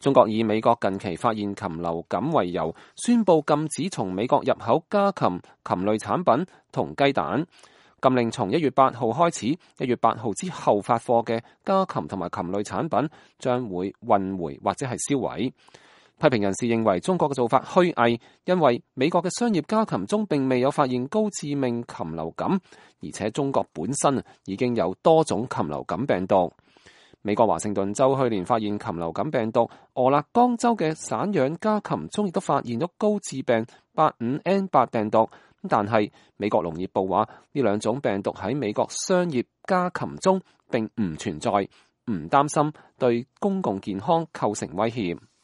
中國以美國近期發現禽流感為由，宣布禁止從美國入口家禽、禽類產品同雞蛋。禁令從1月8號開始，1月8號之後發貨嘅家禽同埋禽類產品將會運回或者係銷毀。批評人士認為中國嘅做法虛偽，因為美國嘅商業家禽中並未有發現高致命禽流感，而且中國本身已經有多種禽流感病毒。美國華盛頓州去年發現禽流感病毒，俄勒岡州嘅散養家禽中亦都發現咗高致病 85N8 病毒。但係美國農業部話呢兩種病毒喺美國商業家禽中並唔存在，唔擔心對公共健康構成威脅。